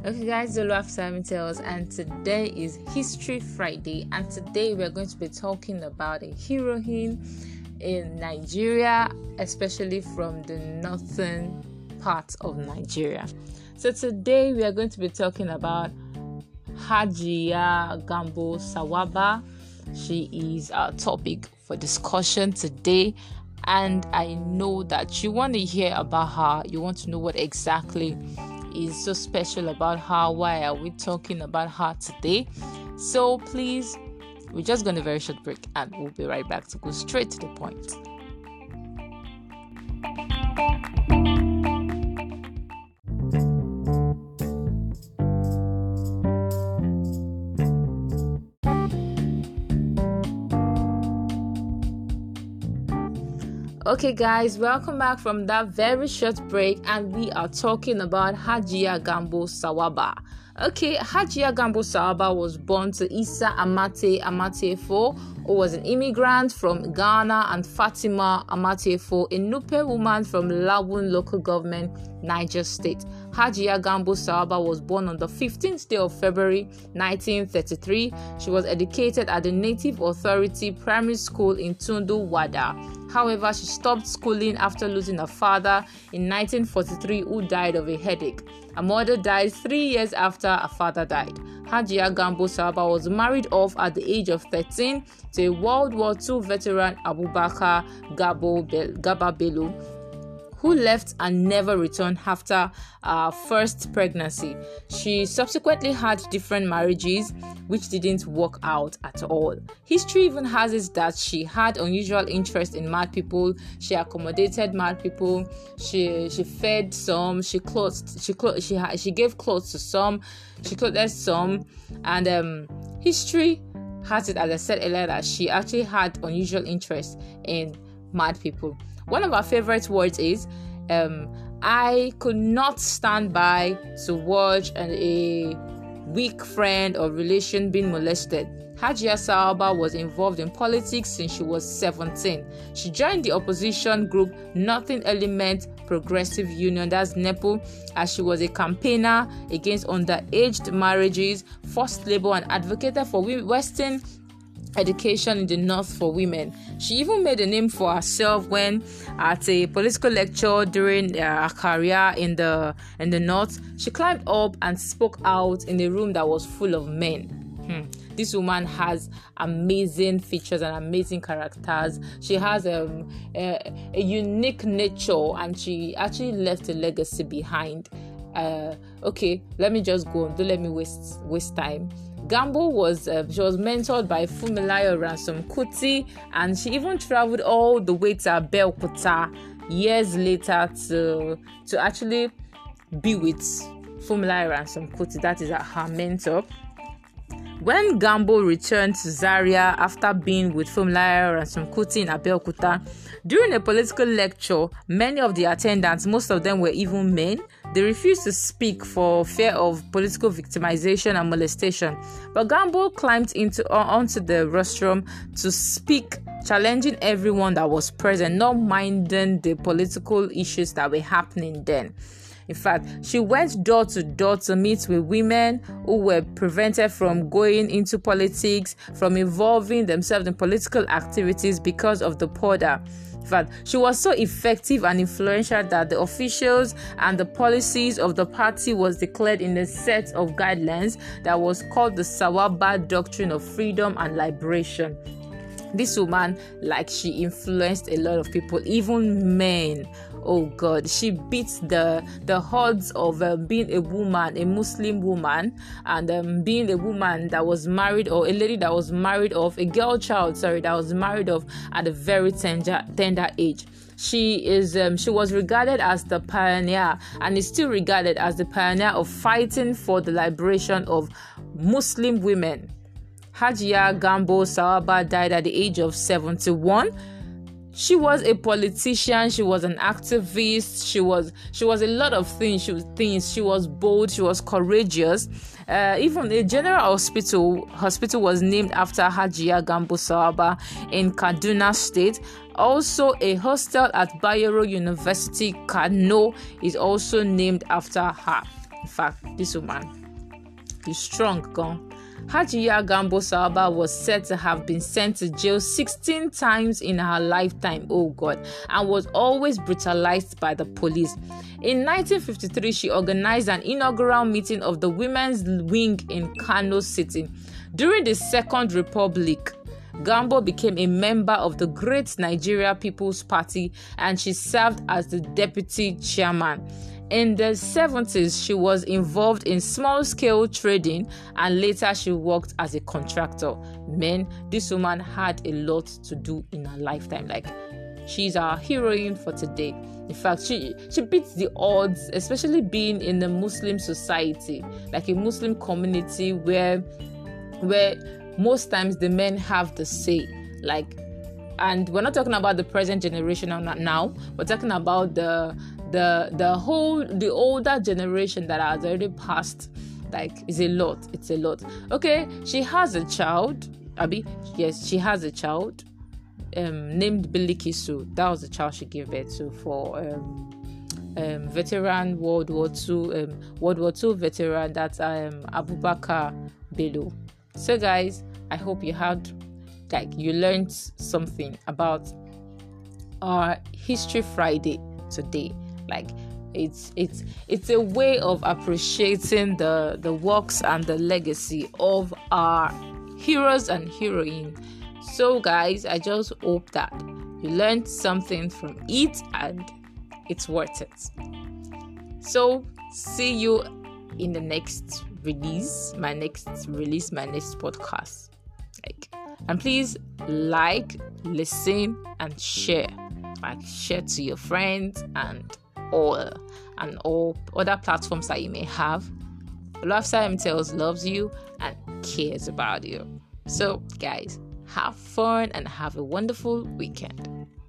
Okay guys, Zolo After Tells, and today is History Friday, and today we're going to be talking about a heroine in Nigeria, especially from the northern part of Nigeria. So today we are going to be talking about Hajiya Gambo Sawaba. She is our topic for discussion today, and I know that you want to hear about her. You want to know what exactly is so special about her. Why are we talking about her today? So please, we're just going to very short break and we'll be right back to go straight to the point. Okay guys, welcome back from that very short break, and we are talking about Hajiya Gambo Sawaba. Okay, Hajiya Gambo Sawaba was born to Isa Amatefo, who was an immigrant from Ghana, and Fatima Amatefo, a Nupe woman from Lawun local government, Niger State. Hajiya Gambo Sawaba was born on the 15th day of February 1933. She was educated at the Native Authority Primary School in Tundu Wada. However, she stopped schooling after losing her father in 1943, who died of a headache. Her mother died 3 years after her father died. Hajiya Gambo Sawaba was married off at the age of 13 to a World War II veteran, Abubakar Gaba Bello, who left and never returned after her first pregnancy. She subsequently had different marriages which didn't work out at all. History even has it that she had unusual interest in mad people. She accommodated mad people. She fed some. She gave clothes to some. She clothed some. And history has it, as I said earlier, that she actually had unusual interest in mad people. One of our favorite words is, I could not stand by to watch a weak friend or relation being molested. Hajiya Sawaba was involved in politics since she was 17. She joined the opposition group Nothing Element Progressive Union, that's NEPO, as she was a campaigner against underage marriages, forced labor, and advocated for Western education in the north for women. She even made a name for herself when at a political lecture during her career in the north. She climbed up and spoke out in a room that was full of men. This woman has amazing features and amazing characters. She has a unique nature, and she actually left a legacy behind. Okay, let me just go on. Don't let me waste time. Gambo was mentored by Funmilayo Ransome Kuti, and she even traveled all the way to Abeokuta years later to actually be with Funmilayo Ransome Kuti. That is her mentor. When Gambo returned to Zaria after being with Funmilayo Ransome Kuti in Abeokuta, during a political lecture, many of the attendants, most of them were even men, they refused to speak for fear of political victimization and molestation. But Gambo climbed onto the rostrum to speak, challenging everyone that was present, not minding the political issues that were happening then. In fact, she went door to door to meet with women who were prevented from going into politics, from involving themselves in political activities because of the powder. In fact, she was so effective and influential that the officials and the policies of the party was declared in a set of guidelines that was called the Sawaba Doctrine of Freedom and Liberation. This woman, she influenced a lot of people, even men. Oh God, she beat the odds of being a woman, a Muslim woman, and being a woman that was married, or a lady that was married off, a girl child, that was married off at a very tender age. She was regarded as the pioneer, and is still regarded as the pioneer of fighting for the liberation of Muslim women. Hajiya Gambo Sawaba died at the age of 71. She was a politician. She was an activist. She was a lot of things. She was bold. She was courageous. Even a general hospital was named after Hajiya Gambo Sawaba in Kaduna State. Also, a hostel at Bayero University, Kano, is also named after her. In fact, this woman is strong, gone. Hajiya Gambo Sawaba was said to have been sent to jail 16 times in her lifetime, oh God, and was always brutalized by the police. In 1953, she organized an inaugural meeting of the Women's Wing in Kano City. During the Second Republic, Gambo became a member of the Great Nigeria People's Party, and she served as the deputy chairman. In the 70s, she was involved in small-scale trading, and later she worked as a contractor. Man, this woman had a lot to do in her lifetime. Like, she's our heroine for today. In fact, she beats the odds, especially being in the Muslim society, like a Muslim community where most times the men have the say. Like, and we're not talking about the present generation now. We're talking about the older generation that has already passed. Like, it's a lot. Okay, she has a child. Abi, yes, she has a child named Bilikisu. That was the child she gave birth to for veteran World War II veteran, that's Abubakar Bello. So guys, I hope you learned something about our History Friday today. Like, it's a way of appreciating the works and the legacy of our heroes and heroines. So guys, I just hope that you learned something from it and it's worth it. So see you in the next release, my next podcast. And please listen and share. Share to your friends and all other platforms that you may have. Lifestyle MTels loves you and cares about you. So guys, have fun and have a wonderful weekend.